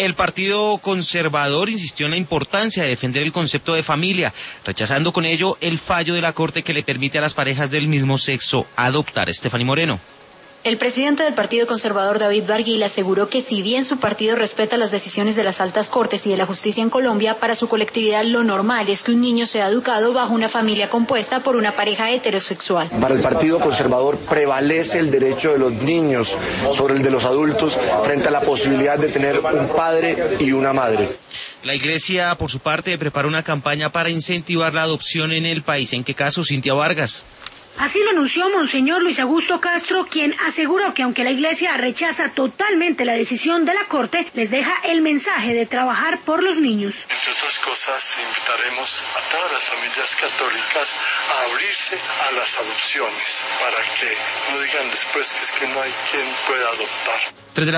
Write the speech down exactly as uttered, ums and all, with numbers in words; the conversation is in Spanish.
El Partido Conservador insistió en la importancia de defender el concepto de familia, rechazando con ello el fallo de la Corte que le permite a las parejas del mismo sexo adoptar. Estefanía Moreno. El presidente del Partido Conservador, David Barguil, aseguró que si bien su partido respeta las decisiones de las altas cortes y de la justicia en Colombia, para su colectividad lo normal es que un niño sea educado bajo una familia compuesta por una pareja heterosexual. Para el Partido Conservador prevalece el derecho de los niños sobre el de los adultos frente a la posibilidad de tener un padre y una madre. La Iglesia, por su parte, prepara una campaña para incentivar la adopción en el país. ¿En qué caso, Cintia Vargas? Así lo anunció Monseñor Luis Augusto Castro, quien aseguró que aunque la Iglesia rechaza totalmente la decisión de la Corte, les deja el mensaje de trabajar por los niños. Entre otras cosas, invitaremos a todas las familias católicas a abrirse a las adopciones, para que no digan después que es que no hay quien pueda adoptar.